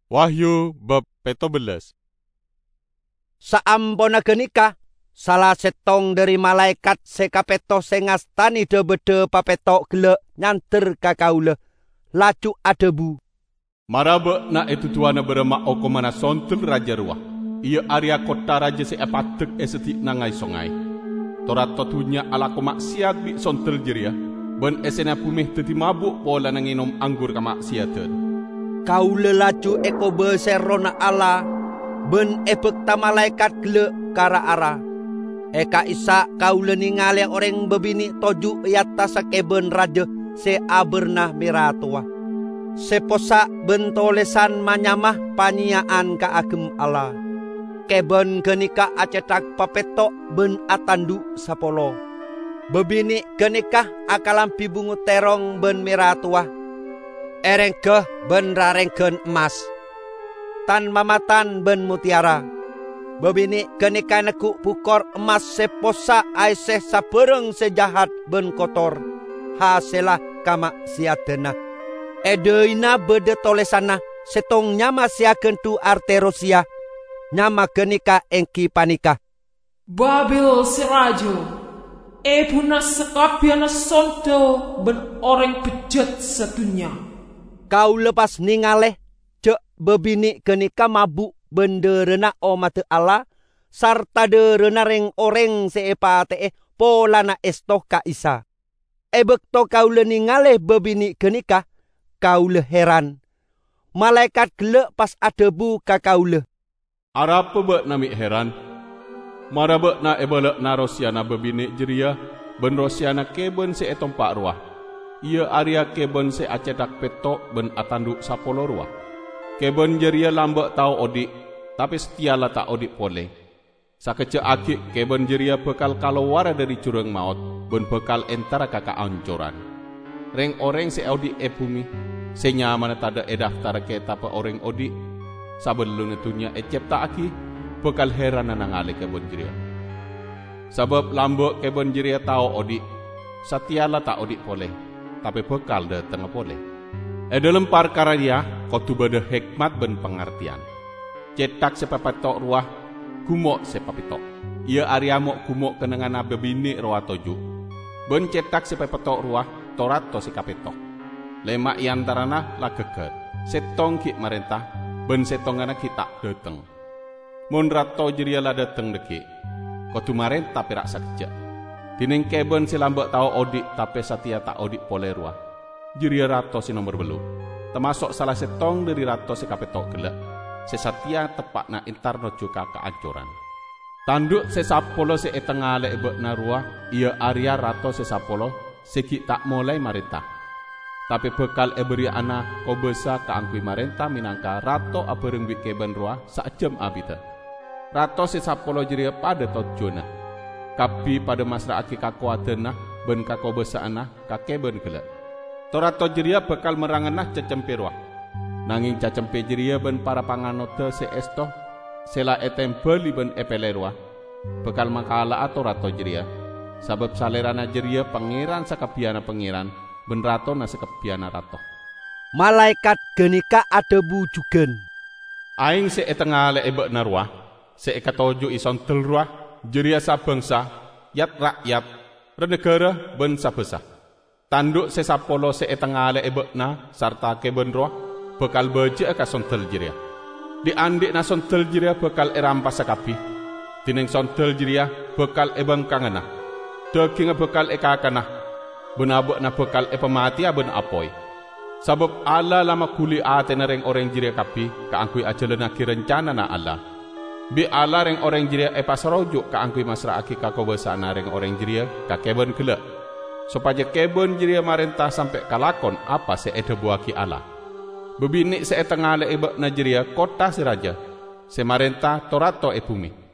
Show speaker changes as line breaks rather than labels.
Wahyu bab 17.
Saampona genika, salah setong dari malaikat sekapeto sengastani de bede papetok gele nyanter kakaule, laju adebu.
Marabe na itu tuana berema oko mana sontel raja ruah. Ia area kota raja se epatek esetik nangai songai. Torat totunya ala ko maksiat bi sontel jeria. Ben esena pumih teti mabuk pola nanginom anggur ka maksiaten.
Kaule laju eko beserona ala, ben ebek ta malaikat gele kara ara. Eka isa kaule ningali orang bebini toju yata sakeben raja se abernah miratua. Seposa bentolesan manyamah panyaan ka agem ala. Keben genika acetak papetok ben atandu sapolo. Bebini genika akalampi bungu terong ben miratua. Erengkeh ben rarengken emas. Tan mamatan ben mutiara. Bebini genika neku pukor emas seposa aiseh sapereng sejahat ben kotor. Haselah kama siadena. Edeina bede tolesana setong nyama siaken tu arterosia. Nyama genika engki panika.
Babil si rajo. Ebuna sekabiana sonto ben orang bejat satunya.
Kau lepas ningaleh cek bebini genika mabuk benderena omate Allah sarta derena reng oreng seepate polana estoh ka isa. Ebekto kau le ningaleh bebini genika kau le heran. Malaikat gele pas adebu ka kau le.
Arapa be nami heran. Marabe na ebele na rosiana bebini jeria ben rosiana keben se etompak ruah. Ia area keben se acetak petok ben atandu sapolo ruah. Keben jeria lambek tau odik, tapi setialah tak odik pole. Sakece akik keben jeria bekal kalawara dari curang maut, ben bekal entara kakak ancoran. Reng orang se odik bumi, se nyaman tada daftar kita pe orang odik, sabelun itunya ecep tak aki, bekal heran nanangale keben jeria. Sebab lambek keben jeria tau odik, setialah tak odik pole. Tapi bekal de tengah boleh. Dalam perkara dia, kau tu berde hikmat ben pengertian. Cetak sepapatok ruah, kumok sepapitok. Ia ariamok kumok kenangan bebini ruah toju. Ben cetak sepapatok ruah, torat to sekapetok. Lemak yantarana la geger. Setong kik merentah, ben setongana kita dateng. Mon rato jeria la dateng deki. Kau tu merentah perak sakja. Dining keben si lambek tau odik tapi satia tak odik pole ruah. Jeria rato si nomor belu. Termasuk salah setong dari rato si kapetok gelak. Si satia tepak na intarno juga keancuran. Tanduk si sapolo si etengah le ebek na ruah. Ia area rato si sapolo segi tak mulai marintah. Tapi bekal eberi ana kau besa keangkui marintah minangka rato apereng wik keben ruah sak jam abita. Rato si sapolo jeria pada tojona. Kapi pada masra aki kakuatenah ben kako besaanah kakeben gelak. Torato jeria bekal meranganah cecempe ruah. Nanging cecempe jeria ben para panganote se estoh sela etem beli ben epele ruah. Bekal makala torato jeria. Sabab salerana jeria pangeran sakabiana pangeran ben rato na sakabiana rato.
Malaikat genika adebu jugen.
Aing se etengah le ebek na ruah. Se ekatoju ison tel ruah. Jeria sabangsa, yat rakyat, renegara ben sabesa. Tanduk sesapolo se etengale ebekna, sarta keben roh, bekal beje ka sontel jeria. Di andik na sontel jeria bekal erampas sakapi. Tineng sontel jeria bekal ebang kangana. Daging bekal ekakana. Benabek na bekal epematia ben apoi. Sabab Allah lama kuli ate na reng orang jeria kapi, kaangkui ajalena ki rencana na Allah. Bi ala reng orang jeria pasarojuk ka angkui masra aki kako besana reng orang jeria ka keben gelak. Supaya keben jeria marentah sampai kalakon apa se ede buaki ala. Bebini se etengah le ebek na jeria kota si raja. Se marentah torato bumi.